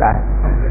पड़ता है।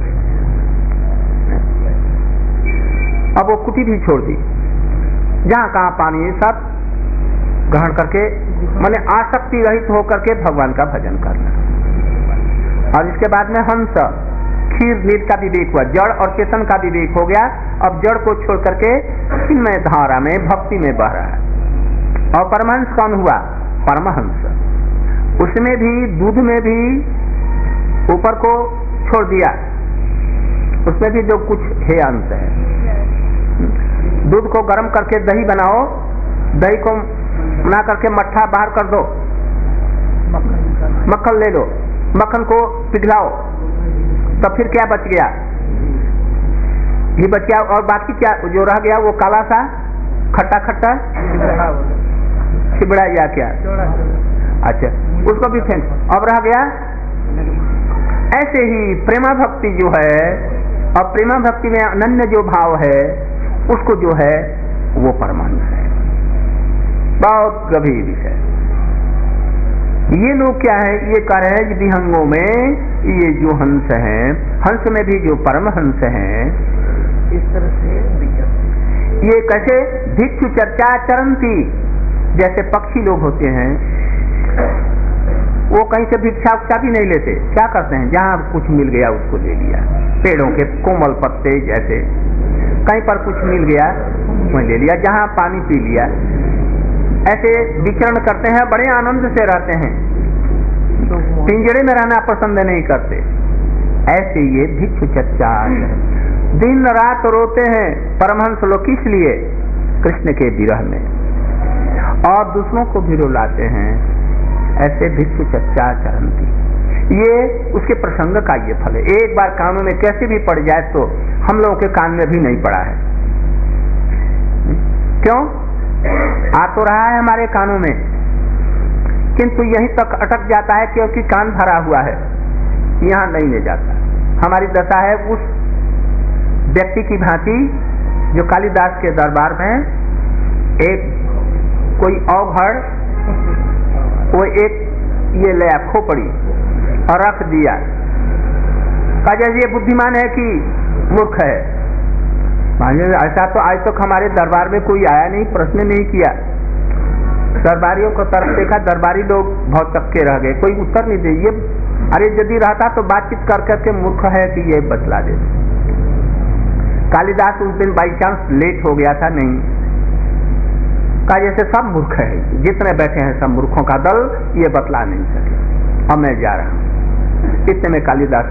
अब वो कुटी भी छोड़ दी, जहाँ कहाँ पानी सब ग्रहण करके माने आसक्ति रहित होकर के भगवान का भजन करना। और इसके बाद में हंस क्षीर नीर का विवेक हुआ, जड़ और चेतन का विवेक हो गया। अब जड़ को छोड़ करके चिन्मय धारा में भक्ति में बह रहा है। और परमहंस कौन हुआ? परमहंस। उसमें भी दूध में भी ऊपर को छोड़ दिया, उसमें भी जो कुछ है अंश है। दूध को गर्म करके दही बनाओ, दही को बना करके मट्ठा बाहर कर दो, मक्खन ले लो, मक्खन को पिघलाओ, तो फिर क्या बच गया? ये बच गया। और बाकी क्या जो रह गया वो काला सा खट्टा खट्टा छिबड़ा या क्या? अच्छा, उसको भी फेंक। अब रह गया। ऐसे ही प्रेमा भक्ति जो है, और प्रेमा भक्ति में अनन्य जो भाव है उसको जो है वो परमानंद है। बहुत गंभीर विषय। ये लोग क्या है, ये कह रहे हैं कि विहंगों में ये जो हंस हैं, हंस में भी जो परमहंस हैं, इस तरह से ये कैसे भिक्षु चर्चा चरंती, जैसे पक्षी लोग होते हैं वो कहीं से भिक्षा उक्षा भी नहीं लेते। क्या करते हैं? जहाँ कुछ मिल गया उसको ले लिया, पेड़ों के कोमल पत्ते जैसे कहीं पर कुछ मिल गया वहीं ले लिया, जहाँ पानी पी लिया। ऐसे विचरण करते हैं, बड़े आनंद से रहते हैं, पिंजरे में रहना पसंद नहीं करते। ऐसे ये भिक्षु चर्चा दिन रात रोते हैं परमहंस लोग, किस लिए? कृष्ण के विरह में, और दूसरों को भी रुलाते हैं। ऐसे भिक्षु चर्चा चरंती, ये उसके प्रसंग का ये फल है। एक बार कानों में कैसे भी पड़ जाए तो हम लोगों के कान में भी नहीं पड़ा है। क्यों? आ तो रहा है हमारे कानों में, किंतु यहीं तक अटक जाता है क्योंकि कान भरा हुआ है, यहाँ नहीं ले जाता। हमारी दशा है उस व्यक्ति की भांति जो कालिदास के दरबार में एक कोई औघड़ वो एक ये ले खोपड़ी और रख दिया, कहा जैसे ये बुद्धिमान है कि मूर्ख है। ऐसा तो आज तक हमारे दरबार में कोई आया नहीं, प्रश्न नहीं किया। दरबारियों को तरफ देखा, दरबारी लोग बहुत चक्के रह गए, कोई उत्तर नहीं दे। ये अरे यदि रहता तो बातचीत कर करके मूर्ख है कि ये बतला दे। कालिदास उस दिन बाई चांस लेट हो गया था, नहीं कहा जैसे सब मूर्ख है, जितने बैठे हैं सब मूर्खों का दल, ये बतला नहीं सके, अब मैं जा रहा हूं। इतने में कालिदास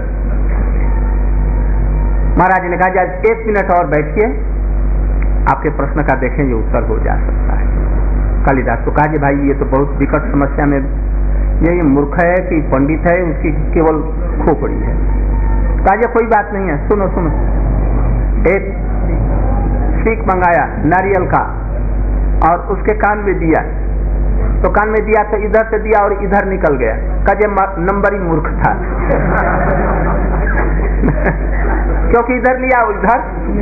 महाराज ने कहा जब 1 मिनट और बैठिए, आपके प्रश्न का देखेंगे उत्तर हो जा सकता है। कालिदास को कहा कि भाई ये तो बहुत विकट समस्या में, ये मूर्ख है कि पंडित है, उसकी केवल खोपड़ी है। कहा कोई बात नहीं है, सुनो सुनो। एक सीख मंगाया नारियल का और उसके कान में दिया, तो कान में दिया तो इधर से दिया और इधर निकल गया। कहा नंबर ही मूर्ख था क्योंकि इधर लिया उधर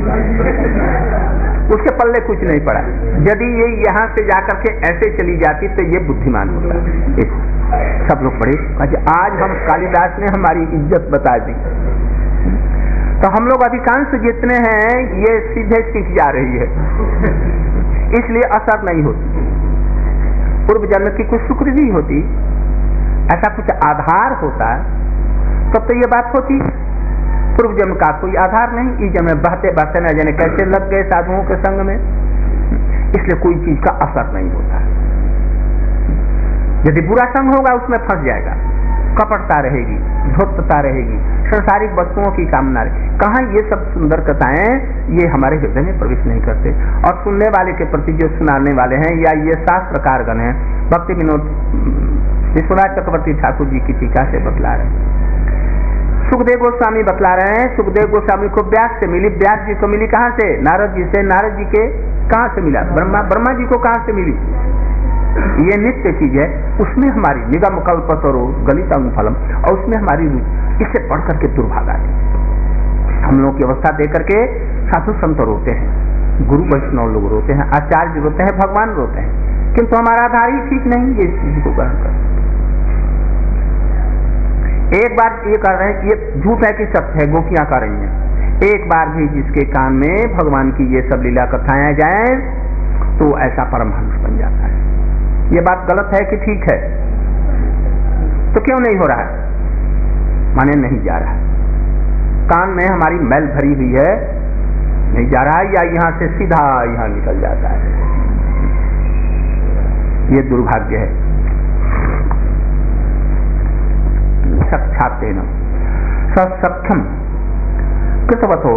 उसके पल्ले कुछ नहीं पड़ा। यदि ये यहाँ से जाकर के ऐसे चली जाती तो ये बुद्धिमान होता। सब लोग पढ़े, आज हम कालिदास ने हमारी इज्जत बता दी। तो हम लोग अधिकांश जितने हैं ये सीधे सीख जा रही है, इसलिए असर नहीं होती। पूर्व जन्म की कुछ सुकृति होती, ऐसा कुछ आधार होता तब तो ये बात होती। पूर्व जन्म का कोई आधार नहीं, इस जन्म में बहते बहते न जाने कैसे लग गए साधुओं के संग में, इसलिए कोई चीज का असर नहीं होता। यदि बुरा संग होगा उसमें फंस जाएगा, कपटता रहेगी, धूर्तता रहेगी, संसारिक वस्तुओं की कामना रहेगी। कहाँ ये सब सुंदर कथाएं ये हमारे हृदय में प्रवेश नहीं करते। और सुनने वाले के प्रति जो सुनाने वाले हैं या ये शास्त्रकारगण हैं, भक्ति विनोद विश्वनाथ चक्रवर्ती ठाकुर जी की टीका से बतला रहे हैं, सुखदेव गोस्वामी बतला रहे हैं। सुखदेव गोस्वामी को व्यास से मिली, व्यास जी को मिली कहाँ से? नारद जी से। नारद जी के कहाँ से मिला? ब्रह्मा जी को कहाँ से मिली? ये नित्य चीज है, उसमें हमारी निगम कल्पतरो गलितम फलम, और उसमें हमारी रुचि। इससे पढ़ करके दुर्भागा है। हम लोग की अवस्था देख करके साधु संत रोते हैं, गुरु वैष्णव लोग रोते हैं, आचार्य रोते हैं, भगवान रोते हैं, किंतु हमारा आधार ही ठीक नहीं। ये चीज को ग्रहण कर एक बार ये कर रहे हैं, ये झूठ है कि सत्य है, गोपियां कर रही हैं। एक बार भी जिसके कान में भगवान की ये सब लीला कथाएं जाए तो ऐसा परमहंस बन जाता है। ये बात गलत है कि ठीक है? तो क्यों नहीं हो रहा है? माने नहीं जा रहा है। कान में हमारी मैल भरी हुई है, नहीं जा रहा है, या यहां से सीधा यहां निकल जाता है। ये दुर्भाग्य है। साक्षातेन सख्यम कृतवतो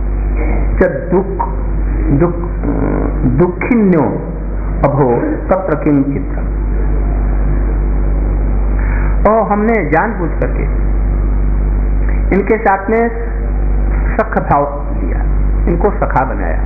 दुखिन्यो अभो तत्र किम चित्रम। और हमने जानबूझ करके इनके साथ में सख भाव लिया, इनको सखा बनाया,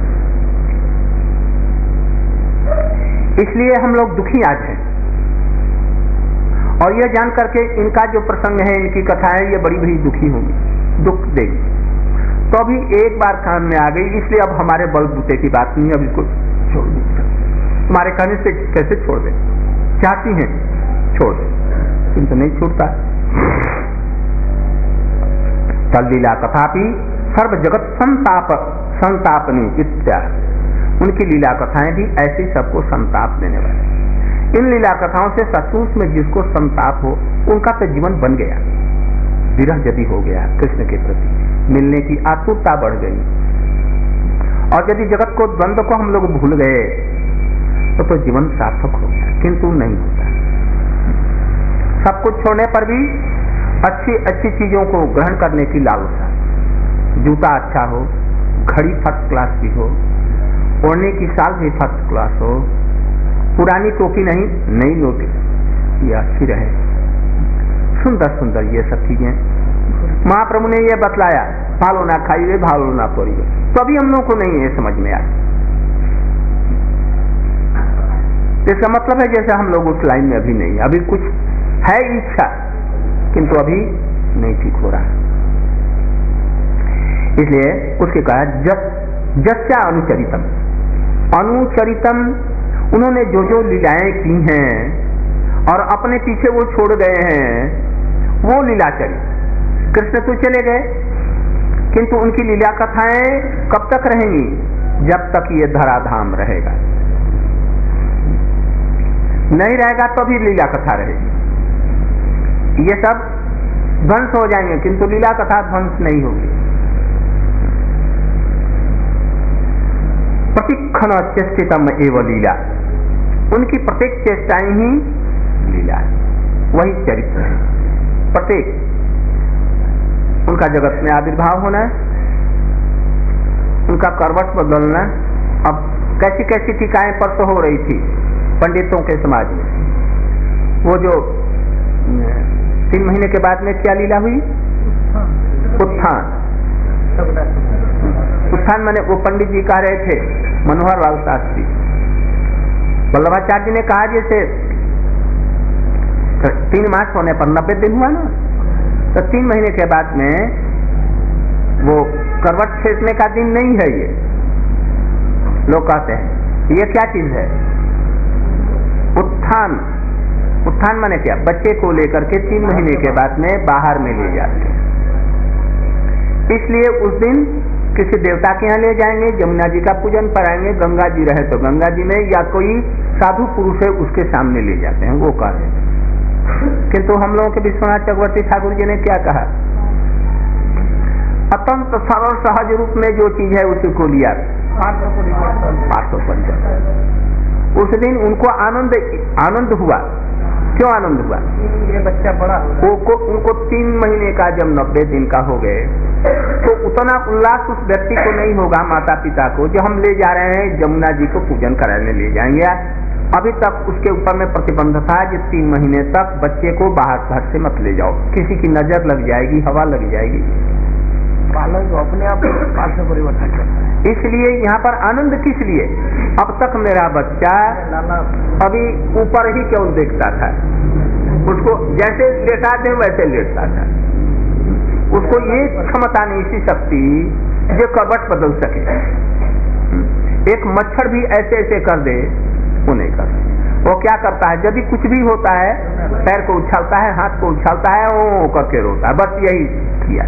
इसलिए हम लोग दुखी आज हैं। और यह जान करके इनका जो प्रसंग है, इनकी कथा है, ये बड़ी बड़ी दुखी होंगी, दुख देगी। तो अभी एक बार कान में आ गई, इसलिए अब हमारे बलबूते की बात नहीं, अब इसको छोड़ दें। हमारे कहने से कैसे छोड़ दें? चाहती हैं छोड़ दें, किंतु नहीं छूटता। तल्लीला कथापि सर्व जगत संतापनी इत्यादि। उनकी लीला कथाएं भी ऐसी सबको संताप देने वाली। इन लीला कथाओं से सचमुच में जिसको संताप हो, उनका तो जीवन बन गया, विरह यदि हो गया, कृष्ण के प्रति मिलने की आतुरता बढ़ गई। और यदि जगत को, द्वंद्व को हम लोग भूल गए तो जीवन सार्थक हो गया, किंतु नहीं होता। सब कुछ छोड़ने पर भी अच्छी अच्छी चीजों को ग्रहण करने की लालसा, जूता अच्छा हो, घड़ी फर्स्ट क्लास की हो, ओढ़ने की साल भी फर्स्ट क्लास हो, पुरानी टोपी नहीं नई टोपी ये अच्छी रहे, सुंदर सुंदर ये सब चीजें महाप्रभु ने ये बतलाया। भालो ना खाइए, भालो ना तोड़िए। तो अभी हम लोगों को नहीं ये समझ में आया। इसका मतलब है जैसे हम लोग उस लाइन में अभी नहीं, अभी कुछ है इच्छा, किंतु अभी नहीं ठीक हो रहा। इसलिए उसके कहा जस्या अनुचरितम, अनुचरितम, उन्होंने जो जो लीलाएं की हैं और अपने पीछे वो छोड़ गए हैं, वो लीलाचरी। कृष्ण तो चले गए, किंतु उनकी लीला कथाएं कब तक रहेंगी? जब तक ये धराधाम रहेगा। नहीं रहेगा तो भी लीला कथा रहेगी। ये सब ध्वंस हो जाएंगे, किंतु लीला कथा ध्वंस नहीं होगी। प्रतिक्षण चेष्टितम एवं लीला, उनकी प्रत्येक चेष्टाएं ही लीला है, वही चरित्र है। प्रत्येक उनका जगत में आविर्भाव होना है, उनका करवट बदलना। अब कैसी कैसी टीकाएं परसों हो रही थी पंडितों के समाज में, वो जो 3 महीने के बाद में क्या लीला हुई? उत्थान। उत्थान माने वो पंडित जी कह रहे थे, मनोहर लाल शास्त्री, वल्लभाचार्य जी ने कहा जैसे 3 मास होने पर 90 दिन हुआ ना, तो 3 महीने के बाद में वो करवट फेंकने का दिन नहीं है। ये लोग कहते हैं ये क्या चीज है? उत्थान। उत्थान माने क्या? बच्चे को लेकर के 3 महीने के बाद में बाहर में ले जाते हैं। इसलिए उस दिन किसी देवता के यहाँ ले जाएंगे, जमुना जी का पूजन कराएंगे, गंगा जी रहे तो गंगा जी में, या कोई साधु पुरुष है उसके सामने ले जाते हैं, वो कहते हैं। किंतु हम लोगों के विश्वनाथ चक्रवर्ती ठाकुर जी ने क्या कहा? अत्यंत सरल सहज रूप में जो चीज है उसी को लिया, उस दिन उनको आनंद हुआ। क्यों आनंद हुआ? ये बच्चा बड़ा उनको 3 महीने का जब 90 दिन का हो गए तो उतना उल्लास उस व्यक्ति को नहीं होगा, माता पिता को, जो हम ले जा रहे हैं जमुना जी को पूजन कराने ले जाएंगे। अभी तक उसके ऊपर में प्रतिबंध था कि 3 महीने तक बच्चे को बाहर घर से मत ले जाओ, किसी की नजर लग जाएगी, हवा लग जाएगी, बालक अपने आप पास में परिवर्तन करता है। इसलिए यहाँ पर आनंद किस लिए? अब तक मेरा बच्चा अभी ऊपर ही क्यों देखता था, उसको जैसे लेटा दे वैसे लेटता था, उसको ये क्षमता नहीं सी शक्ति जो करवट बदल सके। एक मच्छर भी ऐसे ऐसे कर दे वो नहीं कर सकते। वो क्या करता है, यदि कुछ भी होता है पैर को उछालता है, हाथ को उछालता है, वो करके रोता है, बस यही किया।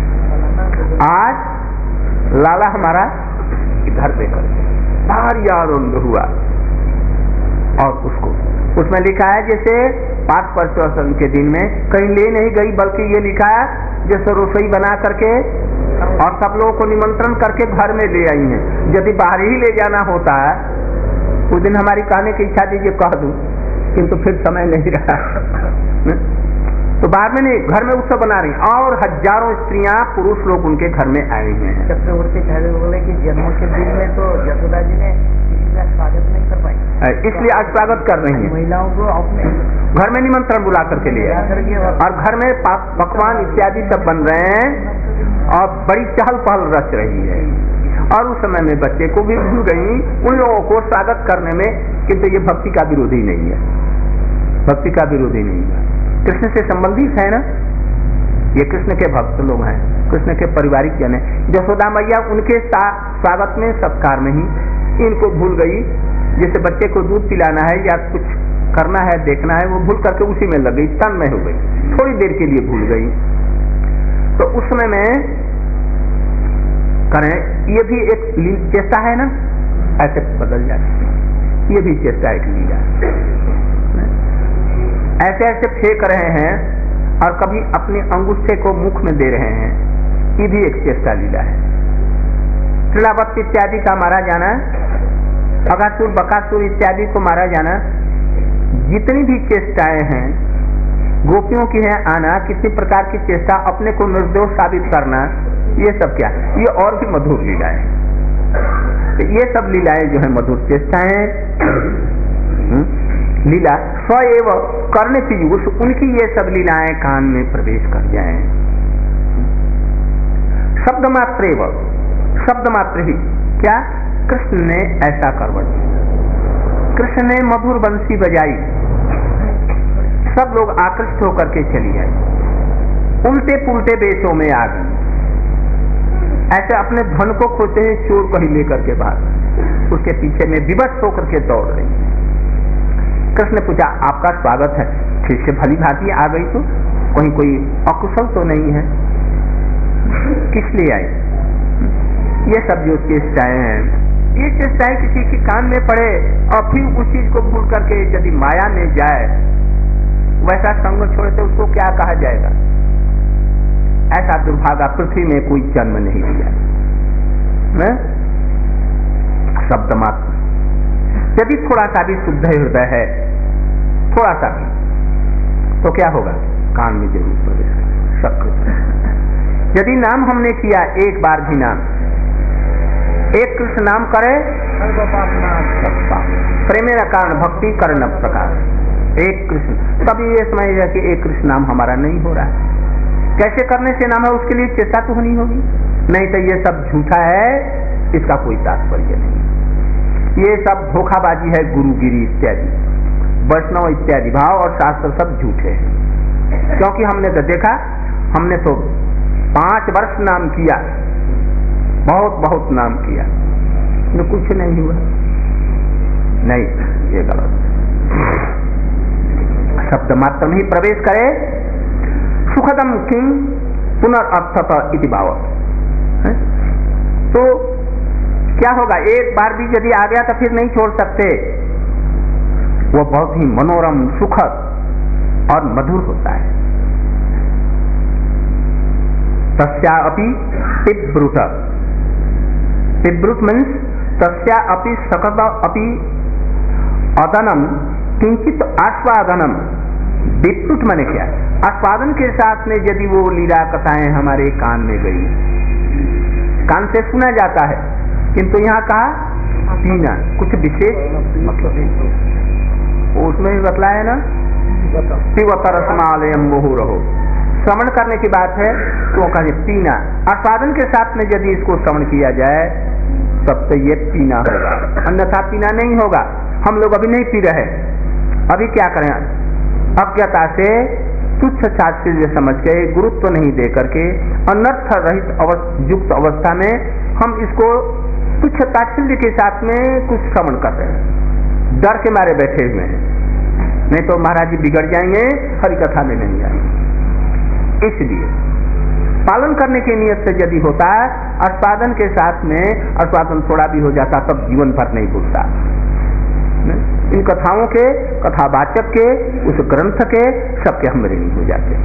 आज लाला हमारा घर पे कर भारी आनंद हुआ। और उसमें लिखा है जैसे 5% के दिन में कहीं ले नहीं गई, बल्कि ये लिखा है जैसे रसोई बना करके और सब लोगों को निमंत्रण करके घर में ले आई हैं। यदि बाहर ही ले जाना होता है, उस दिन हमारी कहने की इच्छा थी कह दूं, किंतु फिर समय नहीं रहा तो बाहर में नहीं, घर में उत्सव बना रही, और हजारों स्त्रियां पुरुष लोग उनके घर में आए हुए हैं। चक्रवर्ती ठाकुर बोले कि जन्मों के दिन में तो यशोदा जी ने किसी का स्वागत नहीं कर पाई, इसलिए आज स्वागत कर रही है। महिलाओं को अपने घर में निमंत्रण बुला करके लिए, और घर में पकवान इत्यादि सब बन रहे हैं और बड़ी चहल पहल रच रही है। और उस समय में बच्चे को भी भूल गई उन लोगों को स्वागत करने में, किंतु ये भक्ति का विरोधी नहीं है, भक्ति का विरोधी नहीं है, कृष्ण से संबंधित है ना, ये कृष्ण के भक्त लोग हैं, कृष्ण के पारिवारिक जन है। यशोदा मैया उनके स्वागत में सत्कार में ही इनको भूल गई, जैसे बच्चे को दूध पिलाना है या कुछ करना है देखना है, वो भूल करके उसी में लग गई, तन्मय हो गई, थोड़ी देर के लिए भूल गई। तो उस समय में करें, ये भी एक चेष्टा है ना, ऐसे बदल जाए, ये भी चेष्टा एक लीला है। ऐसे ऐसे फेंक रहे हैं और कभी अपने अंगूठे को मुख में दे रहे हैं, ये भी एक चेष्टा लीला है। त्रिलावत इत्यादि का मारा जाना, अगासुर बकासुर इत्यादि को मारा जाना, जितनी भी चेष्टाएं हैं गोपियों की है आना, किसी प्रकार की चेष्टा अपने को निर्दोष साबित करना, ये सब क्या, ये और भी मधुर लीलाएं। तो ये सब लीलाएं जो है मधुर चेष्टाएं, लीला स्वएव करने से उनकी ये सब लीलाएं कान में प्रवेश कर जाएं। शब्द मात्र ही क्या, कृष्ण ने ऐसा करवट, कृष्ण ने मधुर बंसी बजाई, सब लोग आकृष्ट होकर के चली आई, उल्टे पुल्टे वेशों में आ गई, ऐसे अपने धन को खोते हैं चोर को ही लेकर के बाहर, उसके पीछे में विवश होकर के दौड़ रही। कृष्ण ने पूछा आपका स्वागत है, फिर से भली भांति आ गई तो कहीं कोई अकुशल तो नहीं है, किस लिए आई? ये सब जो चेष्टाएं हैं, ये चेष्टाएं किसी के कान में पड़े और फिर उस चीज को भूल करके यदि माया में जाए, वैसा संग छोड़े तो उसको क्या कहा जाएगा? ऐसा दुर्भागा पृथ्वी में कोई जन्म नहीं लिया। शब्द मात्र, यदि थोड़ा सा भी शुद्ध हृदय है, थोड़ा सा भी, तो क्या होगा? कान में जरूर प्रवेश कर। यदि नाम हमने किया एक बार भी नाम, एक कृष्ण नाम करे प्रेमे न कारण भक्ति कर्ण प्रकार, एक कृष्ण, तभी ये समझ कि एक कृष्ण नाम हमारा नहीं हो रहा है। कैसे करने से नाम है, उसके लिए चेष्टा तो होनी होगी, नहीं तो ये सब झूठा है, इसका कोई तात्पर्य नहीं। ये सब धोखाबाजी है, गुरुगिरी इत्यादि, वैष्णव इत्यादि भाव और शास्त्र सब झूठे हैं। क्योंकि हमने तो देखा, हमने तो 5 वर्ष नाम किया, बहुत बहुत नाम किया, तो कुछ नहीं हुआ। नहीं, ये गलत। शब्द मात्र में ही प्रवेश करे, सुखदम किंग पुनर्अर्थत इति भाव। तो क्या होगा? एक बार भी यदि आ गया तो फिर नहीं छोड़ सकते। वो बहुत ही मनोरम, सुखद और मधुर होता है। तस्या अपि पिब्रुत, पिब्रुत मीन्स तस्या अपि सकत अपि अदनम किंचित आस्वादनम। विप्रुत माने क्या? आस्वादन के साथ में यदि वो लीला कथाएं हमारे कान में गई, कान से सुना जाता है, किंतु यहाँ कहा पीना, कुछ विशेष मतलब है, उसमें भी बतलाया ना, पिबत रसमालयम मोहु रहो, श्रवण करने की बात है तो कहे पीना। आस्वादन के साथ में यदि इसको श्रवण किया जाए तब तो ये पीना होगा, अन्यथा पीना नहीं होगा। हम लोग अभी नहीं पी रहे, अभी क्या करें? अज्ञता से तुच्छ ताच्छल्य समझ के, गुरुत्व नहीं दे करके, अनर्थ रहित युक्त अवस्था में हम इसको तुच्छ ताच्छल्य के साथ में कुछ श्रवण कर रहे हैं, डर के मारे बैठे हुए हैं। नहीं तो महाराज जी बिगड़ जाएंगे, हरि कथा में नहीं जाएंगे। इसलिए पालन करने की नियत से यदि होता है, आस्वादन के साथ में आस्वादन थोड़ा भी हो जाता तब जीवन भर नहीं भूलता। इन कथाओं के, कथावाचक के, उस ग्रंथ के सबके हम ऋणी हो जाते।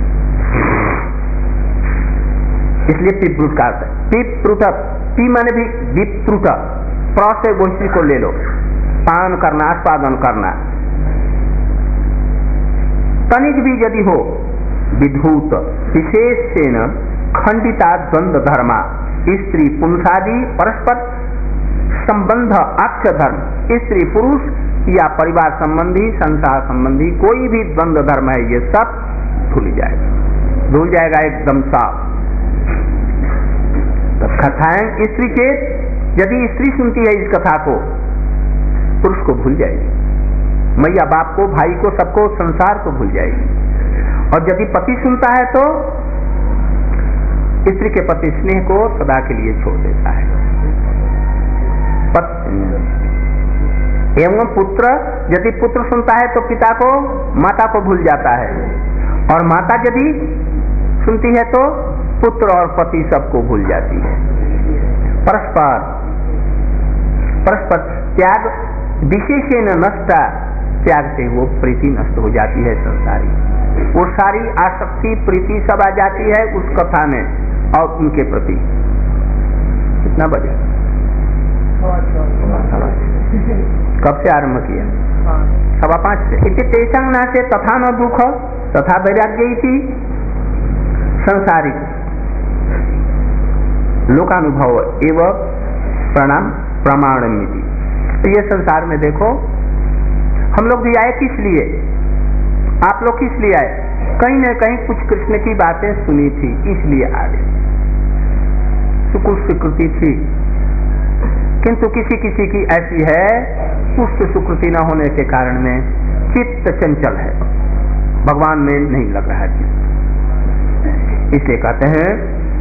इसलिए पिप्रुट का अर्थ है पिप्रुट, पी माने भी विप्रुट, प्र से गोष्ठी को ले लो, पान करना, आस्वादन करना। तनिक भी यदि हो विधूत विशेषेण खंडिता द्वंद्व धर्मा, स्त्री पुंसादि परस्पर संबंध आख्य धर्म, स्त्री पुरुष या परिवार संबंधी, संसार संबंधी कोई भी द्वंद्व धर्म है, ये सब भूल जाएगा एकदम साफ। तो कथाएं स्त्री के, यदि स्त्री सुनती है इस कथा को, पुरुष को भूल जाएगी, मैया बाप को, भाई को, सबको, संसार को भूल जाएगी। और यदि पति सुनता है तो स्त्री के प्रति स्नेह को सदा के लिए छोड़ देता है। एवं पुत्र, यदि पुत्र सुनता है तो पिता को, माता को भूल जाता है, और माता यदि सुनती है तो पुत्र और पति सबको भूल जाती है। परस्पर त्याग विशेषेण नष्ट, त्याग से वो प्रीति नष्ट हो जाती है संसारी, वो सारी आसक्ति प्रीति सब आ जाती है उस कथा में और उनके प्रति। कितना बजे? कब से आरंभ किया? 5:15 से। इति तेषां नाशे तथा न दुख तथा वैराग्य इति संसारिक लोकानुभव एवं प्रमाणमिति। तो ये संसार में देखो, हम लोग भी आए किस लिए? आप लोग किस लिए आए? कहीं न कहीं कुछ कृष्ण की बातें सुनी थी, इसलिए आ गए। सुकुल स्वीकृति थी, किंतु किसी किसी की ऐसी है, पुष्ट सुकृति न होने के कारण में चित्त चंचल है, भगवान में नहीं लग रहा है चित्त। इसलिए कहते हैं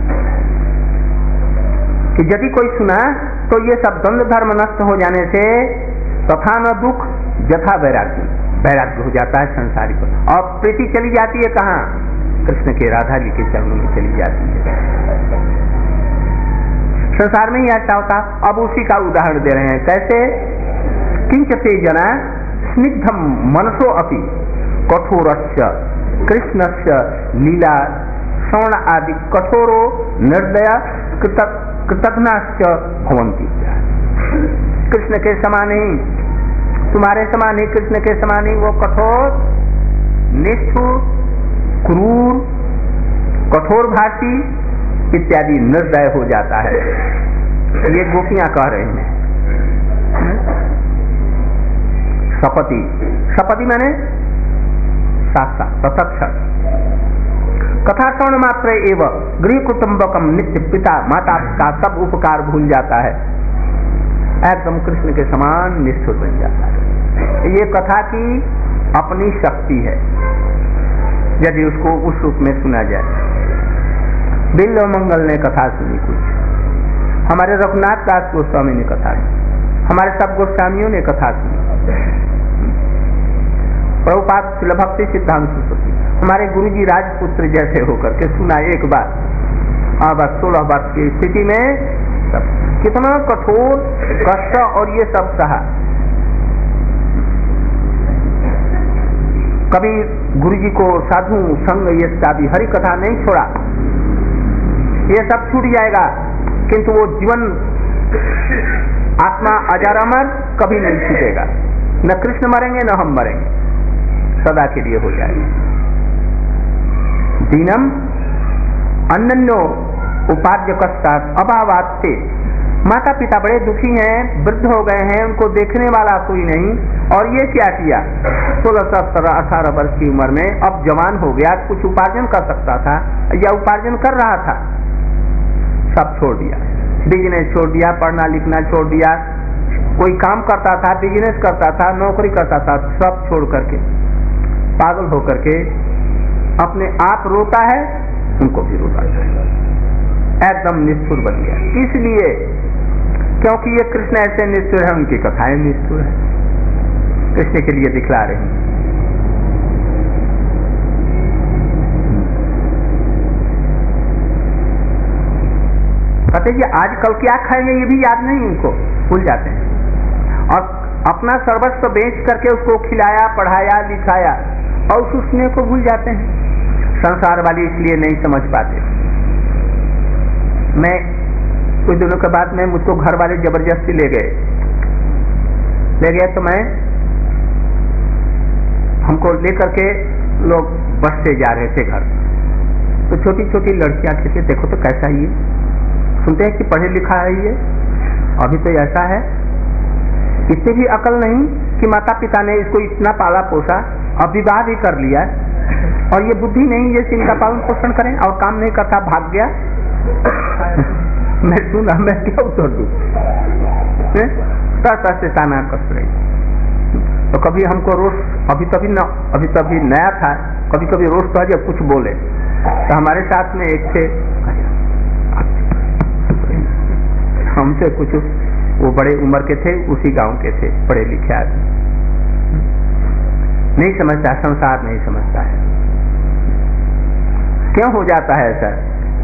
कि यदि कोई सुना तो ये सब द्वंद्व धर्म नष्ट हो जाने से तथा न दुख यथा वैराग्य, वैराग्य हो जाता है संसारिक, और प्रीति चली जाती है कहाँ? कृष्ण के, राधा जी के चरणों में चली जाती है। संसार में ही ऐसा होता। अब उसी का उदाहरण दे रहे हैं, कैसे? किंचते जना स्निग्धम मनसो अपि कठोरस्य कृष्णस्य लीला श्रवण आदि कठोरो निर्दय कृतघ्नाश्च भवन्ति। कृष्ण के समान ही, तुम्हारे समान ही, कृष्ण के समान ही वो कठोर, निष्ठुर, क्रूर, कठोर भाषी इत्यादि निर्दय हो जाता है। ये गोपियां कह रहे हैं। सपति, सपति माने साक्षात प्रत्यक्ष। कथा श्रवण मात्र एवं गृह कुटुंबकम नित्य पिता माता का सब उपकार भूल जाता है, एकदम कृष्ण के समान निष्ठुर बन जाता है। ये कथा की अपनी शक्ति है, यदि उसको उस रूप में सुना जाए। बिल्व मंगल ने कथा सुनी कुछ, हमारे रघुनाथ दास गोस्वामी ने कथा सुनी, हमारे सब गोस्वामियों ने कथा सुनी, प्रभुपाद शिल भक्ति सिद्धांत सरस्वती, हमारे गुरुजी राजपुत्र जैसे होकर के सुना एक बार। बस 16 वर्ष की स्थिति में सब कितना कठोर कष्ट और ये सब सहा। कभी गुरुजी को साधु संग ये भी हरि कथा नहीं छोड़ा, ये सब छूट जाएगा, किंतु वो जीवन आत्मा अजर अमर कभी नहीं छूटेगा। न कृष्ण मरेंगे न हम मरेंगे, सदा के लिए हो जाएगा। दीनम अन्यो उपाध्य कष्टात अभावात से, माता पिता बड़े दुखी हैं, वृद्ध हो गए हैं, उनको देखने वाला कोई नहीं, और ये क्या किया? 16-17-18 वर्ष की उम्र में अब जवान हो गया, कुछ उपार्जन कर सकता था या उपार्जन कर रहा था, सब छोड़ दिया, बिजनेस छोड़ दिया, पढ़ना लिखना छोड़ दिया, कोई काम करता था, बिजनेस करता था, नौकरी करता था, सब छोड़ करके पागल होकर के अपने आप रोता है, उनको भी रोता है, एकदम निष्ठुर बन गया। इसलिए क्योंकि ये कृष्ण ऐसे निष्ठुर है, उनकी कथाएं निष्ठुर है, कृष्ण के लिए दिखला रही हैं। कहते जी आज कल क्या खाएंगे ये भी याद नहीं उनको, भूल जाते हैं। और अपना सर्वस्व बेच करके उसको खिलाया, पढ़ाया, लिखाया और उसने को भूल जाते हैं। संसार वाले इसलिए नहीं समझ पाते। मैं कुछ दिनों के बाद में मुझको घर वाले जबरदस्ती ले गए तो मैं हमको लेकर के लोग बस से जा रहे थे घर, तो छोटी छोटी लड़कियां थी, देखो तो कैसा ये, सुनते हैं कि पढ़े लिखा है ये, अभी तो ऐसा है, इससे भी अकल नहीं कि माता पिता ने इसको इतना पाला पोसा, अब विवाह भी कर लिया और ये बुद्धि नहीं जैसे इनका पालन पोषण करें, और काम नहीं करता, भाग गया। मैं सुना, मैं क्या उत्तर दूं? से ताना कस रही। तो कभी हमको रोस्ट, अभी तभी नया था, कभी कभी रोस्ट हो जब कुछ बोले, तो हमारे साथ में एक थे, हमसे कुछ, वो बड़े उम्र के थे, उसी गांव के थे, पढ़े लिखे आदमी, नहीं समझता, संसार नहीं समझता है। क्यों हो जाता है ऐसा?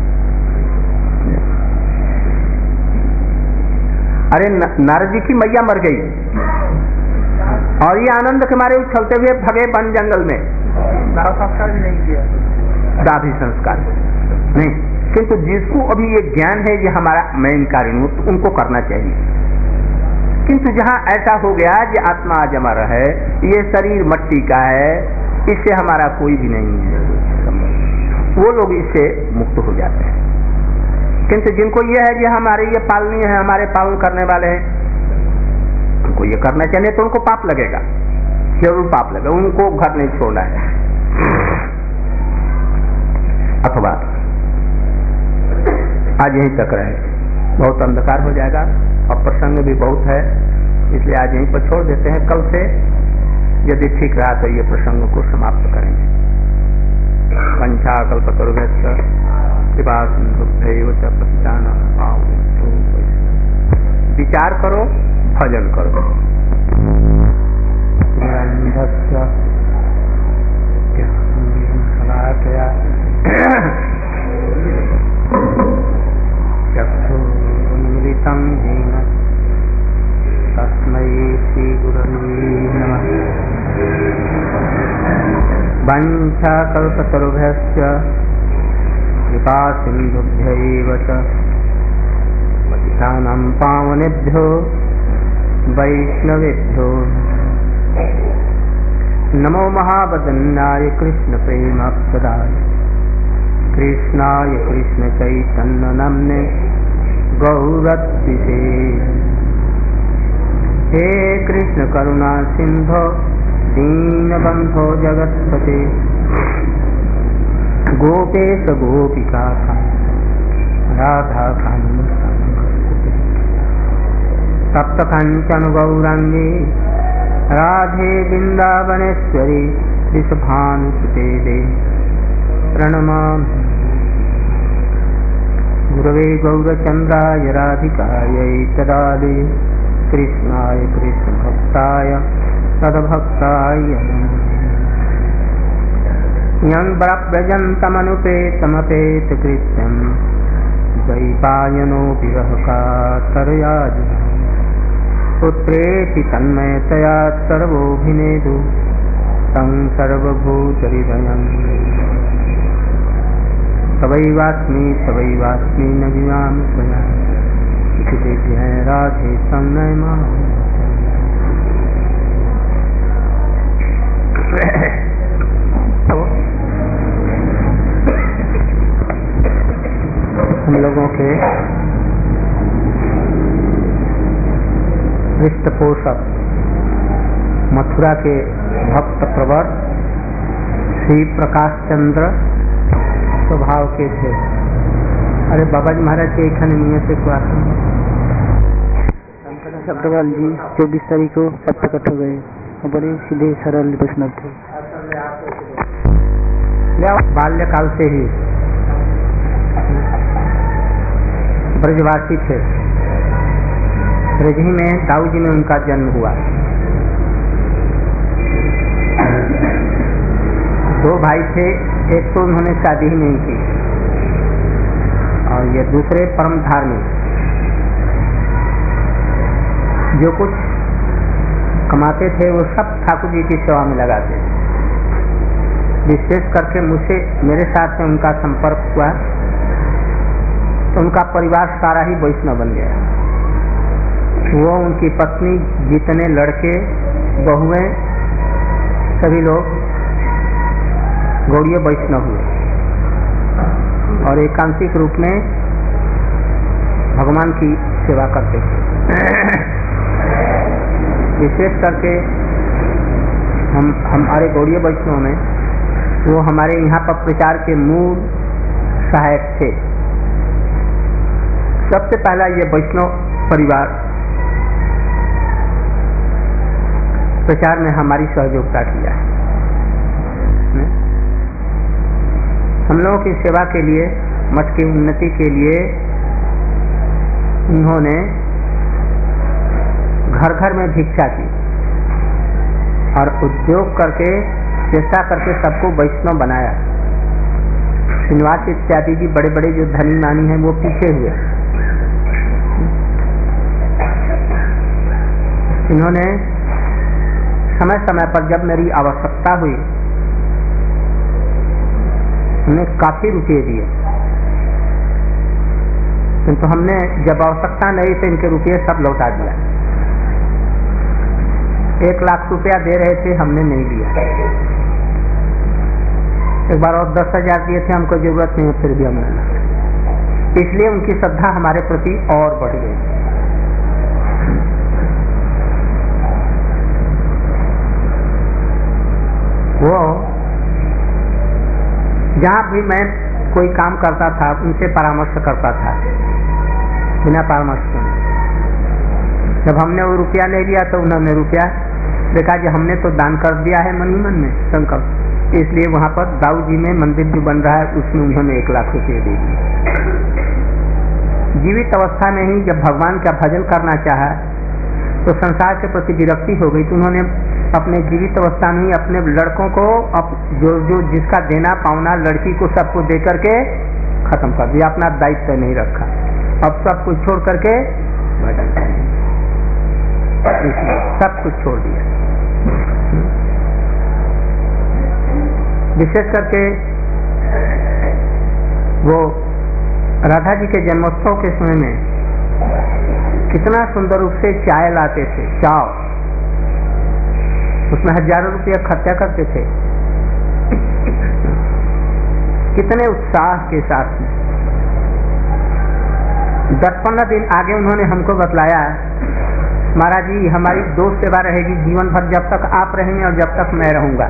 अरे नारद जी की मैया मर गई और ये आनंद के मारे उछलते हुए भगे वन जंगल में, दाह संस्कार भी नहीं किया, दाह संस्कार नहीं, किंतु जिसको अभी ये ज्ञान है ये हमारा मैं इनकारी हूं, तो उनको करना चाहिए। किंतु जहां ऐसा हो गया कि आत्मा आज हमारा है, ये शरीर मट्टी का है, इससे हमारा कोई भी नहीं है, वो लोग इससे मुक्त हो जाते हैं। किंतु जिनको ये है कि हमारे ये पालनी है, हमारे पालन करने वाले हैं, उनको ये करना चाहिए, तो उनको पाप लगेगा, जरूर पाप लगेगा, उनको घर नहीं छोड़ना है। अथवा आज यहीं तक रहे, बहुत अंधकार हो जाएगा और प्रसंग भी बहुत है, इसलिए आज यहीं पर छोड़ देते हैं। कल से यदि ठीक रहा तो ये प्रसंग को समाप्त करेंगे। पंचा कल्पतरुभ्यश्च कृपा सिन्धुभ्यैव च पतितानां पावनेभ्यो वैष्णवेभ्यो। विचार करो, भजन करो। चक्षुरुन्मिलितं येन तस्मै श्रीगुरवे नमः। वञ्चाकल्पतरुभ्यश्च कृपा सिन्धुभ्यैव च पतितानां पावनेभ्यो वैष्णवेभ्यो नमो महावदन्याय कृष्णप्रेमाप्तदाय कृष्णाय कृष्णचैतन्यनाम्ने गौरत्विषे। हे कृष्ण करुणा सिन्धो दीनबन्धो जगत्पते गोपेश गोपिका राधा कान्त सप्त कांचन गौरांगी राधे वृंदावनेश्वरी वृषभानुसुते दे प्रणमामि। गुरवे गौरचंद्राय राधिकायै तदालि कृष्णाय कृष्णभक्ताय तद्भक्ताय यं व्रजन्तमनुपेतमपेतकृत्यं द्वैपायनो विरहकातरया पुत्रेति तन्मयतया सर्वोऽभिनेदु तं सर्वभूतहृदयं तवैवास्मि न जियामि त्वया इति जय राधे तन्मय हम लोगों के पृष्ठपोषक मथुरा के भक्त प्रवर श्री प्रकाश चंद्र स्वभाव के थे। अरे बाबा जी महाराज के एखन नियत से कुआ अग्रवाल जी 24 तारीख को प्रकट हो गए, बड़े सीधे सरल वैष्णव थे। बाल्यकाल से ही ब्रजवासी थे। ब्रज ही में दाऊ जी में उनका जन्म हुआ। 2 भाई थे, एक तो उन्होंने शादी ही नहीं की और ये दूसरे परम धार्मिक जो कुछ कमाते थे वो सब ठाकुर जी की सेवा में लगाते थे। विशेष करके मुझसे मेरे साथ में उनका संपर्क हुआ तो उनका परिवार सारा ही वैष्णव बन गया। वो, उनकी पत्नी, जितने लड़के बहुएं, सभी लोग गौड़ीय वैष्णव हुए और एकांतिक रूप में भगवान की सेवा करते थे। विशेष करके हमारे गौड़ीय वैष्णव में वो हमारे यहाँ पर प्रचार के मूल सहायक थे। सबसे पहला ये वैष्णव परिवार प्रचार में हमारी सहयोगिता किया है। हम लोगों की सेवा के लिए, मठ की उन्नति के लिए उन्होंने घर घर में भिक्षा की और उद्योग करके, चेष्टा करके सबको वैष्णव बनाया। श्रीनिवास इत्यादि जी बड़े बड़े जो धनी मानी हैं वो पीछे हुए। इन्होंने समय समय पर जब मेरी आवश्यकता हुई उन्हें काफी रुपये दिए, किंतु हमने जब आवश्यकता नहीं तो इनके रुपये सब लौटा दिया। 1 लाख रुपया दे रहे थे, हमने नहीं दिया। एक बार और 10,000 दिए थे, हमको जरूरत नहीं है, फिर भी हमने ना। इसलिए उनकी श्रद्धा हमारे प्रति और बढ़ गई। वो जहाँ भी मैं कोई काम करता था उनसे परामर्श करता था, बिना परामर्श के। जब हमने वो रुपया नहीं लिया तो उन्होंने रुपया देखा कि हमने तो दान कर दिया है मन ही मन में संकल्प, इसलिए वहाँ पर दाऊ जी में मंदिर जो बन रहा है उसमें उन्होंने 1 लाख रुपये दे दिए। जीवित अवस्था में ही जब भगवान का भजन करना चाहा तो संसार के प्रति विरक्ति हो गई, तो उन्होंने अपने जीवित अवस्था में ही अपने लड़कों को जो जिसका देना पावना लड़की को सबको दे करके खत्म कर दिया, अपना दायित्व नहीं रखा। अब सब कुछ छोड़ करके भजन, सब कुछ छोड़ दिया। विशेष करके वो राधा जी के जन्मोत्सव के समय में कितना सुंदर रूप से चाय लाते थे, चाव, उसमें हजारों रुपया खर्चा करते थे, कितने उत्साह के साथ। 10-15 दिन आगे उन्होंने हमको बतलाया, महाराज जी हमारी 2 सेवा रहेगी जीवन भर, जब तक आप रहेंगे और जब तक मैं रहूंगा।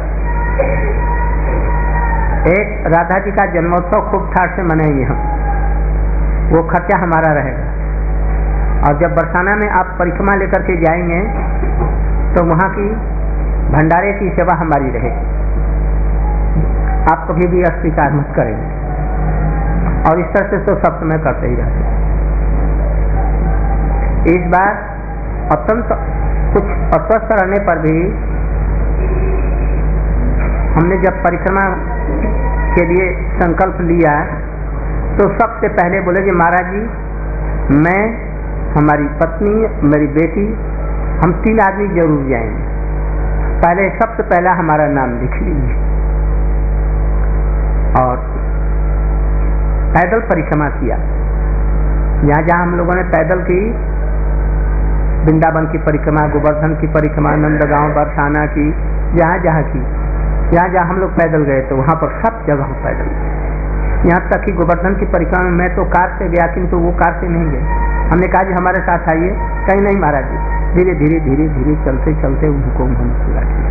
एक, राधा जी का जन्मोत्सव खूब ठाट से मनाएंगे हम, वो खर्चा हमारा रहेगा। और जब बरसाना में आप परिक्रमा लेकर के जाएंगे तो वहाँ की भंडारे की सेवा हमारी रहेगी, आप कभी भी अस्वीकार मत करेंगे। और इस तरह से तो सब समय करते ही रहते। इस बार अत्यंत कुछ अस्वस्थ रहने पर भी हमने जब परिक्रमा के लिए संकल्प लिया तो सबसे पहले बोले कि महाराज जी, मैं, हमारी पत्नी, मेरी बेटी, हम 3 आदमी जरूर जाएंगे, पहले सबसे पहला हमारा नाम लिख लीजिए। और पैदल परिक्रमा किया, जहाँ जहाँ हम लोगों ने पैदल की, वृंदावन की परिक्रमा, गोवर्धन की परिक्रमा, नंदगांव, बरसाना की, जहाँ जहाँ की, जहाँ जहाँ हम लोग पैदल गए तो वहाँ पर सब जगह पैदल गए। यहाँ तक कि गोवर्धन की परिक्रमा में मैं तो कार से गया, किंतु वो कार से नहीं गए। हमने कहा जी हमारे साथ आइए, कहीं नहीं महाराज जी, धीरे धीरे धीरे धीरे चलते चलते उनको उन्होंने पूरा किया।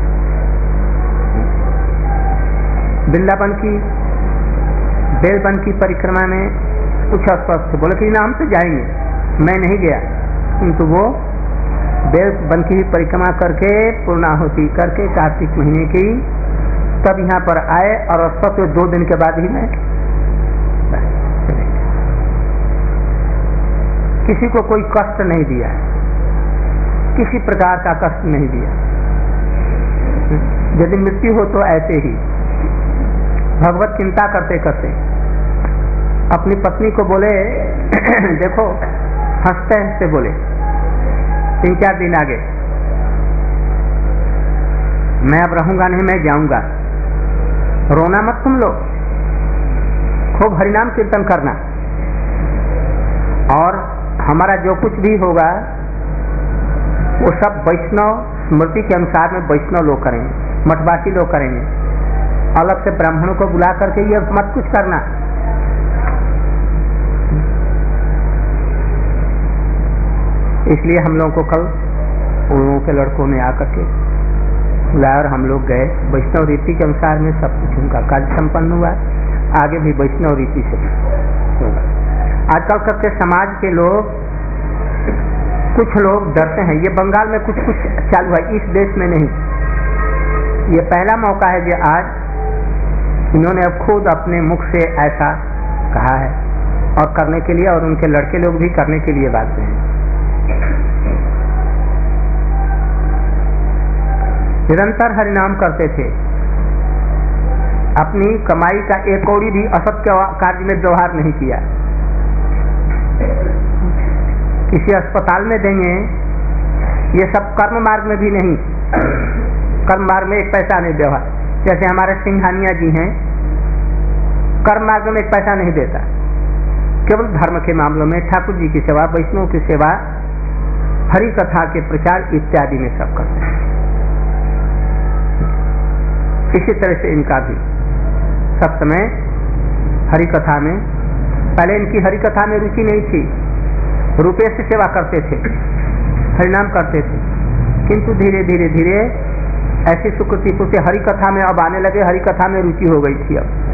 वृंदावन की, बेलवन की परिक्रमा में कुछ अस्वस्थ बोले कि ना हम तो जाएंगे, मैं नहीं गया, किंतु वो बेलवन की परिक्रमा करके पूर्णाहुति करके कार्तिक महीने की तब यहाँ पर आए और अस्वस्थ 2 दिन के बाद ही मैं किसी को कोई कष्ट नहीं दिया, किसी प्रकार का कष्ट नहीं दिया। यदि मृत्यु हो तो ऐसे ही भगवत चिंता करते करते अपनी पत्नी को बोले देखो, हंसते हंसते बोले 3-4 दिन आगे, मैं अब रहूंगा नहीं, मैं जाऊंगा, रोना मत तुम लोग, खूब हरिनाम कीर्तन करना, और हमारा जो कुछ भी होगा वो सब वैष्णव स्मृति के अनुसार में वैष्णव लोग करेंगे, मठवासी लोग करेंगे, अलग से ब्राह्मणों को बुला करके ये मत कुछ करना। इसलिए हम लोगों को कल उन लोगों के लड़कों ने आकर के बुलाया और हम लोग गए। वैष्णव रीति के अनुसार में सब कुछ उनका कार्य संपन्न हुआ, आगे भी वैष्णव रीति से होगा। आजकल करके समाज के लोग, कुछ लोग डरते हैं, ये बंगाल में कुछ कुछ चालू है, इस देश में नहीं। ये पहला मौका है जो आज इन्होंने अब खुद अपने मुख से ऐसा कहा है और करने के लिए, और उनके लड़के लोग भी करने के लिए बात हैं। निरंतर हरिनाम करते थे, अपनी कमाई का एक कौड़ी भी असत्य कार्य में व्यवहार नहीं किया। किसी अस्पताल में देंगे, ये सब कर्म मार्ग में भी नहीं, कर्म मार्ग में एक पैसा नहीं व्यवहार। जैसे हमारे सिंघानिया जी हैं, कर्म मार्ग में एक पैसा नहीं देता, केवल धर्म के मामलों में ठाकुर जी की सेवा, वैष्णव की सेवा, हरि कथा के प्रचार इत्यादि में सब करते हैं। इसी तरह से इनका भी सब समय हरि कथा में, पहले इनकी हरि कथा में रुचि नहीं थी, रुपये से सेवा करते थे, हरिनाम करते थे, किंतु धीरे धीरे धीरे ऐसी सुकृति पुष्टि हरि कथा में अब आने लगे, हरि कथा में रुचि हो गई थी। अब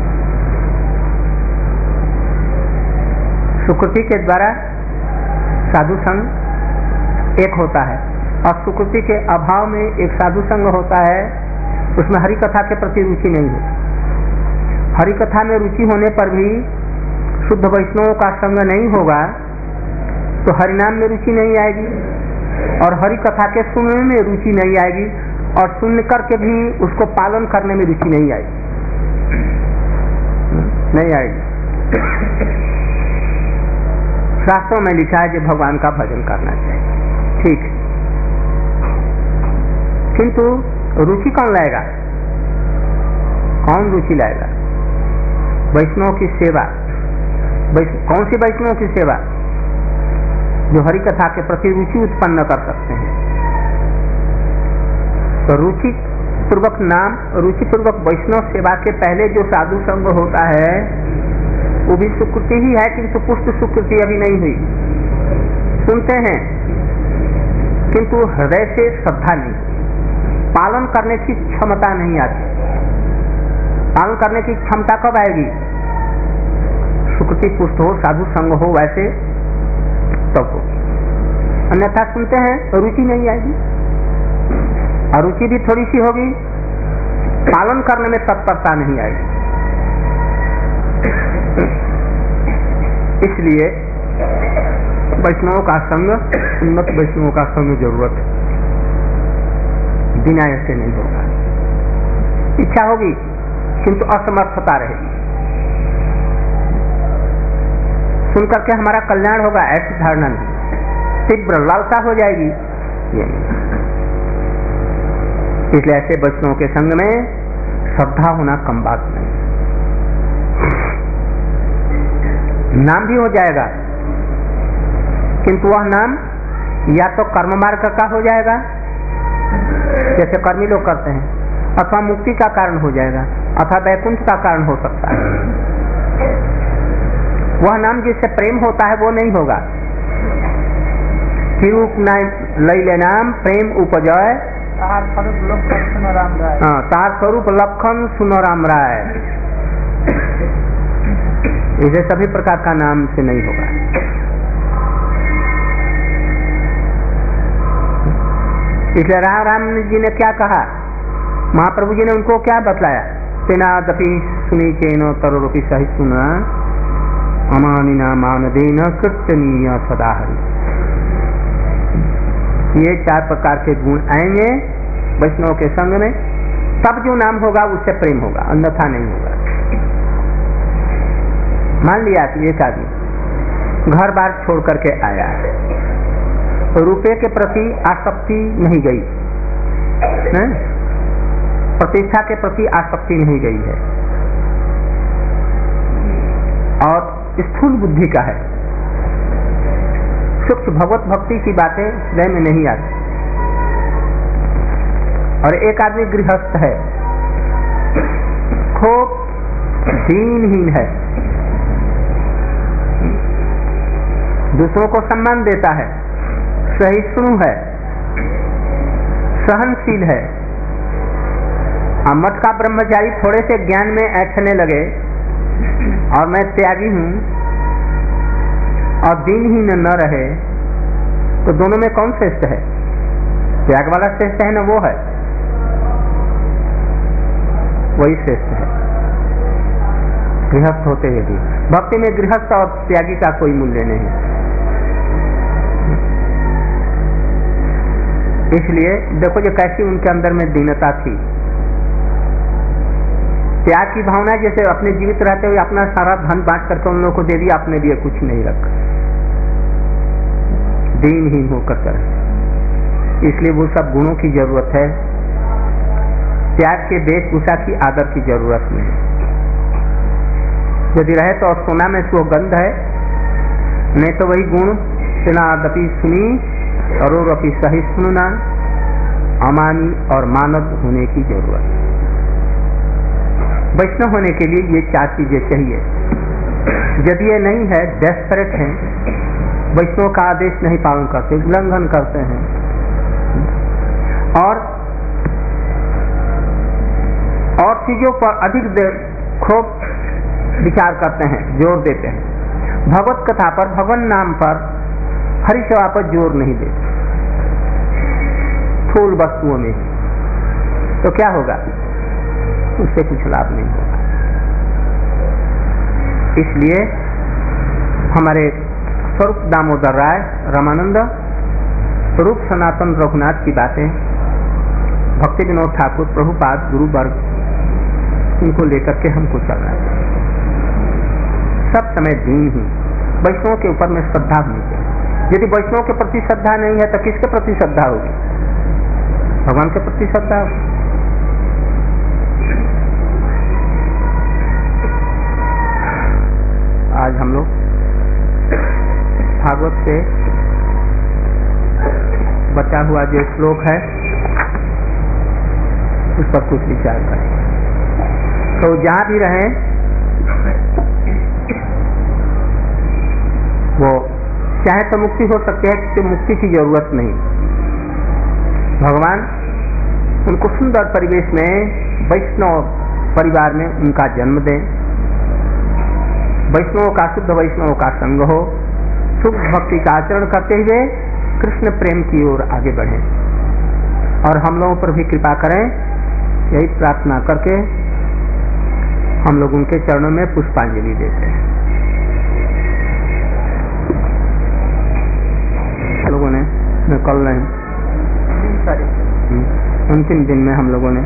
सुकृति के द्वारा साधु संग एक होता है, और सुकृति के अभाव में एक साधु संग होता है, उसमें हरि कथा के प्रति रुचि नहीं है। हरि कथा में रुचि होने पर भी शुद्ध वैष्णवों का संग नहीं होगा तो हरिनाम में रुचि नहीं आएगी, और हरि कथा के सुनने में रुचि नहीं आएगी, और सुन करके भी उसको पालन करने में रुचि नहीं आएगी, नहीं आएगी। शास्त्रों में लिखा है कि भगवान का भजन करना चाहिए, ठीक है, किंतु रुचि कौन लाएगा? कौन रुचि लाएगा? वैष्णव की सेवा। कौन सी वैष्णव की सेवा? जो हरि कथा के प्रति रुचि उत्पन्न कर सकते हैं। तो रुचि पूर्वक नाम, रुचि पूर्वक वैष्णव सेवा के पहले जो साधु संग होता है वो भी सुकृति ही है, किंतु पुष्ट सुकृति अभी नहीं हुई। सुनते हैं किंतु हृदय से श्रद्धा नहीं, पालन करने की क्षमता नहीं आती। पालन करने की क्षमता कब आएगी? सुकृति पुष्ट हो, साधु संग हो, वैसे तब हो। अन्यथा सुनते हैं रुचि नहीं आएगी, और रुचि भी थोड़ी सी होगी, पालन करने में तत्परता नहीं आएगी। इसलिए वैष्णवों का संग, उन्नत वैष्णवों का संग जरूरत है, बिना ऐसे नहीं होगा। इच्छा होगी किंतु असमर्थता रहेगी। सुनकर के हमारा कल्याण होगा ऐसी धारणा नहीं, तीव्र लालसा हो जाएगी, ये नहीं। इसलिए ऐसे वैष्णवों के संग में श्रद्धा होना कम बात नहीं। नाम भी हो जाएगा, किंतु वह नाम या तो कर्म मार्ग का हो जाएगा, जैसे कर्मी लोग करते हैं, अथवा मुक्ति का कारण हो जाएगा, अथवा वैकुंठ का कारण हो सकता है। वह नाम जिससे प्रेम होता है वो नहीं होगा। तिरुप लैले नाम प्रेम उपजय, ताहार स्वरूप लखन सुनो राम राय। हाँ, ताहार स्वरूप लखन सुनो राम राय। इसे सभी प्रकार का नाम से नहीं होगा। इसलिए राम जी ने क्या कहा, महाप्रभु जी ने उनको क्या बतलाया? तेनादपि सुनी चेनो तरोपि सहित सुना अमानिना मानदेन कीर्तनीय सदा हरि। ये 4 प्रकार के गुण आएंगे वैष्णव के संग में, तब जो नाम होगा उससे प्रेम होगा, अन्यथा नहीं होगा। मान लिया कि एक आदमी घर बार छोड़ करके आया है, रुपये के प्रति आसक्ति नहीं गई है, प्रतिष्ठा के प्रति आसक्ति नहीं गई है, और स्थूल बुद्धि का है, सूक्ष्म भगवत भक्ति की बातें हृदय में नहीं आती। और एक आदमी गृहस्थ है, खूब दीनहीन है, दूसरों को सम्मान देता है, सहिष्णु है, सहनशील है। मठ का ब्रह्मचारी थोड़े से ज्ञान में ऐठने लगे और मैं त्यागी हूं और दीनहीन न रहे, तो दोनों में कौन श्रेष्ठ है? त्याग वाला श्रेष्ठ है ना, वो है, वही श्रेष्ठ है। गृहस्थ होते हुए भी भक्ति में गृहस्थ और त्यागी का कोई मूल्य नहीं। इसलिए देखो जो कैसी उनके अंदर में दीनता थी, त्याग की भावना, जैसे अपने जीवित रहते हुए अपना सारा धन बांट करके उन लोगों को दे दिया, अपने लिए कुछ नहीं रखा, दीनहीन होकर कर। इसलिए वो सब गुणों की जरूरत है, त्याग के वेशभूषा की आदर की जरूरत नहीं। यदि रहे तो सोना में सुगंध है, नहीं तो वही गुण सेनादपि सुनी अरोरपि सहिष्णुना, अमानी और मानव होने की जरूरत है। वैष्णव होने के लिए ये 4 चीजें चाहिए। यदि ये नहीं है, डेस्परेट हैं, वैष्णव का आदेश नहीं पालन करते, उल्लंघन करते हैं और चीजों पर अधिक देर खूब विचार करते हैं, जोर देते हैं, भगवत कथा पर, भगवान नाम पर, हरि सेवा पर जोर नहीं देते, स्थूल वस्तुओं में, तो क्या होगा? उससे कुछ लाभ नहीं होगा। इसलिए हमारे स्वरूप दामोदर राय, रामानंद, रूप सनातन रघुनाथ की बातें, भक्ति विनोद ठाकुर, प्रभुपाद, गुरु वर्ग, इनको लेकर के हमको चलना है। सब समय दीन ही, वैष्णव के ऊपर में श्रद्धा होनी चाहिए। यदि वैष्णव के प्रति श्रद्धा नहीं है तो किसके प्रति श्रद्धा होगी? भगवान के प्रति श्रद्धा होगी। आज हम लोग भागवत से बचा हुआ जो श्लोक है उस पर कुछ विचार करें। तो जहां भी रहें वो चाहे तो मुक्ति हो सकती है, कि मुक्ति की जरूरत नहीं। भगवान उनको सुंदर परिवेश में, वैष्णव परिवार में उनका जन्म दें, वैष्णवों का, शुद्ध वैष्णवों का संग हो, शुभ भक्ति का आचरण करते हुए कृष्ण प्रेम की ओर आगे बढ़ें और हम लोगों पर भी कृपा करें। यही प्रार्थना करके हम लोग उनके चरणों में पुष्पांजलि देते हैं। लोगों ने कल नहीं, अंतिम दिन में हम लोगों ने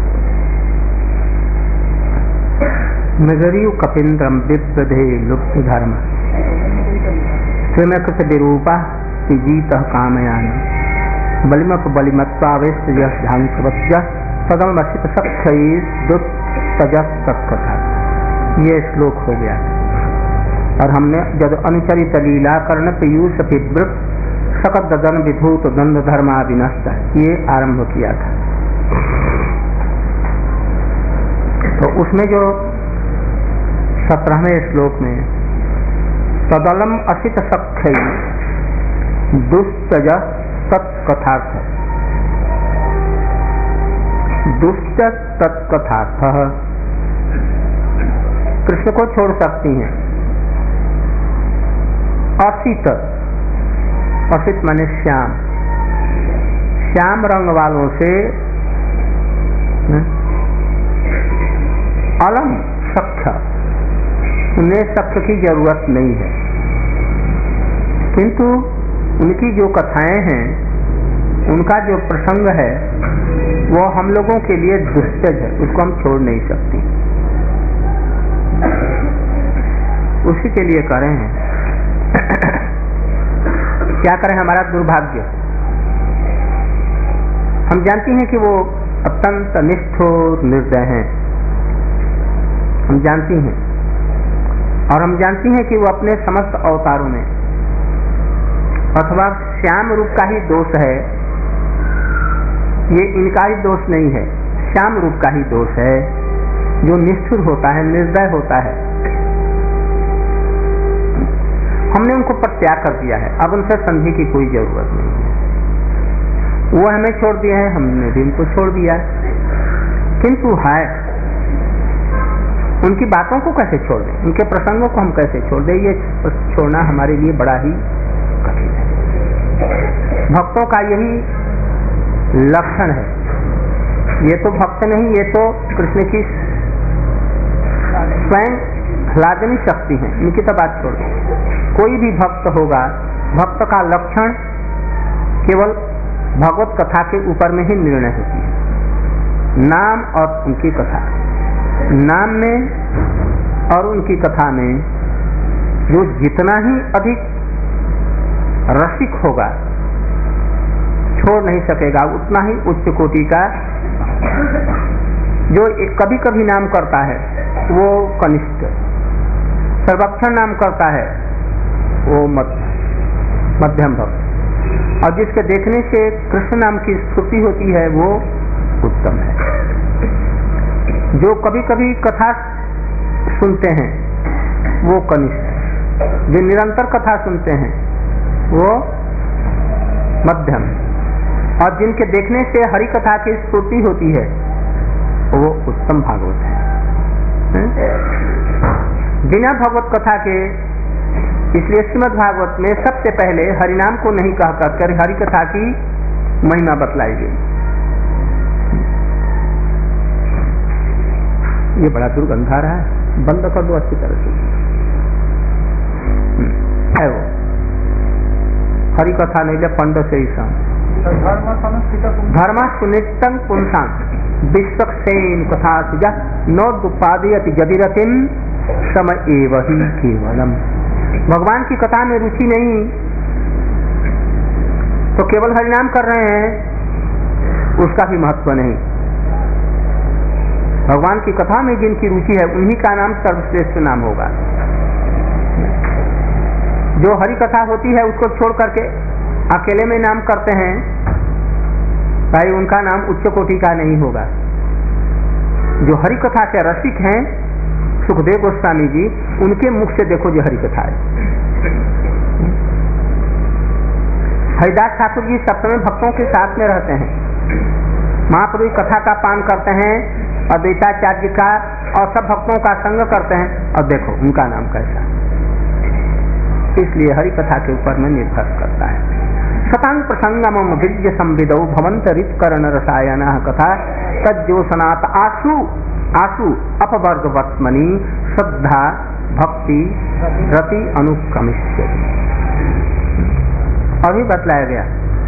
नगरियु कपिन्द्रम विप्रधे लुप्त धर्म स्वयं विरूपा जीत कामयान बलिमप बलिमत्वावेश सदमसित सख्यता। ये श्लोक हो गया। और हमने जब अनुचरित लीला कर्ण पीयूष विवृत सकत ददन विधूत दंड धर्मा विनष्ट, ये आरंभ किया था। तो उसमें जो 17वें श्लोक में तदलम असित सख्य दुष्टज तत्कथार्थ, दुष्ट तत्कथार्थ, कृष्ण को छोड़ सकती हैं। असित, असित माने श्याम, श्याम रंग वालों से, अलम सख्य, उन्हें सख्य की जरूरत नहीं है, किंतु उनकी जो कथाएं हैं, उनका जो प्रसंग है, वो हम लोगों के लिए दुष्टज है, उसको हम छोड़ नहीं सकते। उसी के लिए कर रहे हैं। क्या करें, हमारा दुर्भाग्य। हम जानती हैं कि वो अत्यंत निष्ठुर निर्दय हैं, हम जानती हैं, और हम जानती हैं कि वो अपने समस्त अवतारों में अथवा श्याम रूप का ही दोष है, ये इनका ही दोष नहीं है, श्याम रूप का ही दोष है जो निष्ठुर होता है, निर्दय होता है। हमने उनको परित्याग कर दिया है, अब उनसे संधि की कोई जरूरत नहीं है। वो हमें छोड़ दिए हैं, हमने भी उनको छोड़ दिया, किंतु है उनकी बातों को कैसे छोड़ दें, उनके प्रसंगों को हम कैसे छोड़ दें, ये छोड़ना हमारे लिए बड़ा ही कठिन है। भक्तों का यही लक्षण है। ये तो भक्त नहीं, ये तो कृष्ण की स्वयं ह्लादनी शक्ति है, इनकी तो बात छोड़ दो। कोई भी भक्त होगा, भक्त का लक्षण केवल भगवत कथा के ऊपर में ही निर्णय होती है। नाम और उनकी कथा, नाम में और उनकी कथा में जो जितना ही अधिक रसिक होगा छोड़ नहीं सकेगा, उतना ही उच्च कोटि का जो कभी कभी नाम करता है वो कनिष्ठ, सर्वक्षण नाम करता है वो मध्यम भक्त, और जिसके देखने से कृष्ण नाम की स्फूर्ति होती है वो उत्तम है। जो कभी कभी कथा सुनते हैं वो कनिष्ठ, जो निरंतर कथा सुनते हैं वो मध्यम, और जिनके देखने से हरि कथा की स्फूर्ति होती है वो उत्तम भागवत है। बिना भगवत कथा के, इसलिए श्रीमद् भागवत में सबसे पहले हरिनाम को नहीं कहकर हरि कथा की महिमा बतलाई गई। ये बड़ा दुर्गंध आ रहा है, बंद कर दो अच्छी तरह से। है वो हरि कथा नहीं ले पंड से ही धर्म सुनिष्टं पुंसां विश्वक्सेन कथा सुजा नोदुपादयति जदिरतिम सम एव ही केवलम। भगवान की कथा में रुचि नहीं तो केवल हरिनाम कर रहे हैं, उसका भी महत्व नहीं। भगवान की कथा में जिनकी रुचि है उन्हीं का नाम सर्वश्रेष्ठ नाम होगा। जो हरि कथा होती है उसको छोड़ करके अकेले में नाम करते हैं, भाई उनका नाम उच्च कोटि का नहीं होगा। जो हरि कथा के रसिक हैं, सुखदेव गोस्वामी जी, उनके मुख से देखो जो हरि कथा है। हरिदास ठाकुर जी सप्तम भक्तों के साथ में रहते हैं, महाप्रभु कथा का पान करते हैं, अद्वैताचार्य का और सब भक्तों का संग करते हैं, और देखो उनका नाम कैसा। इसलिए हरि कथा के ऊपर में निर्भर करता है। सतांग प्रसंगम विद्य संविदौ भवंत रितकरण रसायन कथा तज्जोसनात आशु आशु अपवर्गवत्मनि श्रद्धा भक्ति रति अनुक्रमिष्यति। अभी बतलाया गया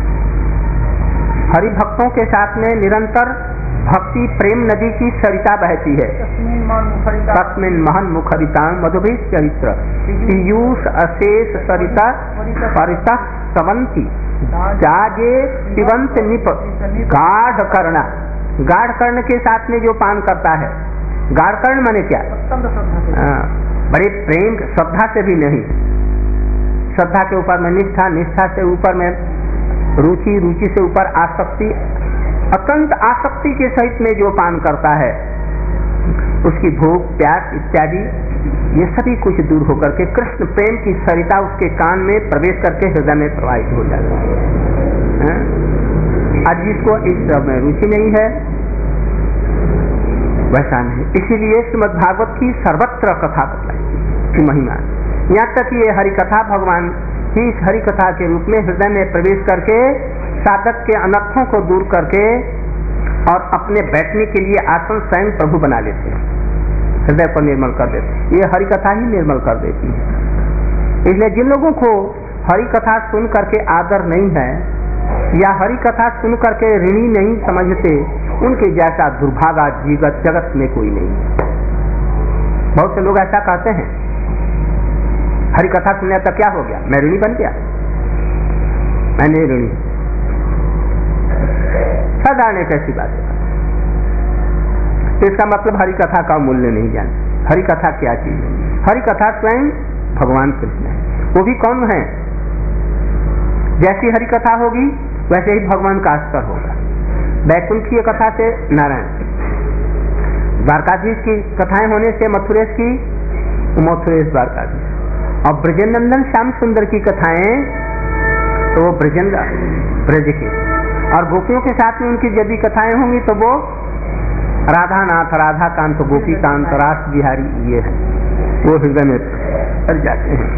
हरि भक्तों के साथ में निरंतर भक्ति प्रेम नदी की सरिता बहती है। तस्मिन् महन् मुखरिता मधुभिः चरित्र पीयूष अशेष सरिता परिता सवंती जाजे पिबंत निप गाढ़ कर्ण। गाढ़ कर्ण के साथ में जो पान करता है, गाढ़ कर्ण माने क्या? बड़े प्रेम श्रद्धा से भी नहीं, श्रद्धा के ऊपर में निष्ठा, निष्ठा से ऊपर में रुचि, रुचि से ऊपर आसक्ति, अत्यंत आसक्ति के सहित में जो पान करता है उसकी भूख प्यास इत्यादि ये सभी कुछ दूर होकर के कृष्ण प्रेम की सरिता उसके कान में प्रवेश करके हृदय में प्रवाहित हो जाती है। आज जिसको इस सब में रुचि नहीं है वैसा नहीं। इसीलिए श्रीमद् भागवत की सर्वत्र कथा बतलाई की महिमा, यहाँ तक ये हरि कथा भगवान ही इस हरि कथा के रूप में हृदय में प्रवेश करके साधक के अनर्थों को दूर करके और अपने बैठने के लिए आसन स्वयं प्रभु बना लेते हैं, हृदय को निर्मल कर देते हैं। ये हरि कथा ही निर्मल कर देती है। इसलिए जिन लोगों को हरि कथा सुन करके आदर नहीं है या हरि कथा सुन करके ऋणी नहीं समझते, उनके जैसा दुर्भागा जगत में कोई नहीं है। बहुत से लोग ऐसा कहते हैं हरि कथा सुनने तक क्या हो गया? मैं ऋणी बन गया? मैं नहीं ऋणी। साधारण एक ऐसी बात है। तो इसका मतलब हरि कथा का मूल्य नहीं जान। हरि कथा क्या चीज है? हरि कथा स्वयं भगवान कृष्ण है। वो भी कौन है? जैसी हरि कथा होगी वैसे ही भगवान का स्तर होगा। वैकुंठीय कथा से नारायण, द्वारकाधीश की कथाएं होने से मथुरेश की मथुरेश द्वारकाधीश, और ब्रजनंदन श्याम सुंदर की कथाएं तो वो ब्रज की, और गोपियों के साथ में उनकी यदि कथाएं होंगी तो वो राधा नाथ, राधा कांत, गोपी कांत, रास बिहारी, ये है वो हृदय में चल जाते हैं।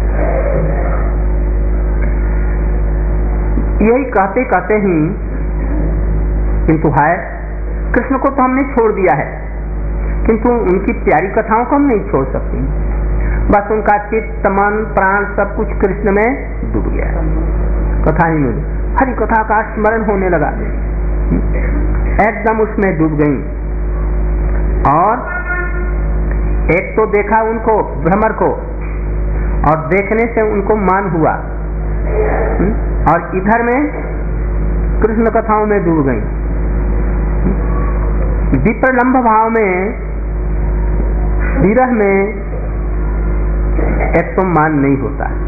यही कहते कहते ही किंतु है कृष्ण को तो हमने छोड़ दिया है, किंतु उनकी प्यारी कथाओं को हम नहीं छोड़ सकते। बस उनका चित्त, मन, प्राण सब कुछ कृष्ण में डूब गया है। कथा ही में हरि कथा का स्मरण होने लगा, एकदम उसमें डूब गई। और एक तो देखा उनको भ्रमर को, और देखने से उनको मान हुआ, और इधर में कृष्ण कथाओं में डूब गई। विप्रलंब भाव में, विरह में एक तो मान नहीं होता है,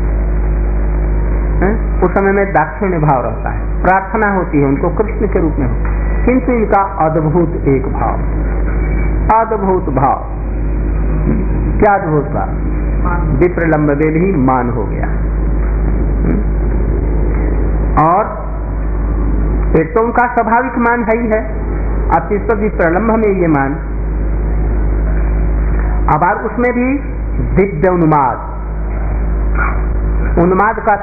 उस समय में दाक्षिण्य भाव रहता है, प्रार्थना होती है उनको कृष्ण के रूप में हो, किंतु इनका अद्भुत एक भाव, अद्भुत भाव, क्या अद्भुत भाव? विप्रलंब में भी मान हो गया। और एक तो उनका स्वाभाविक मान है ही है, अतिशय विप्रलंब में ये मान, अब उसमें भी दिव्य उन्माद, उन्माद का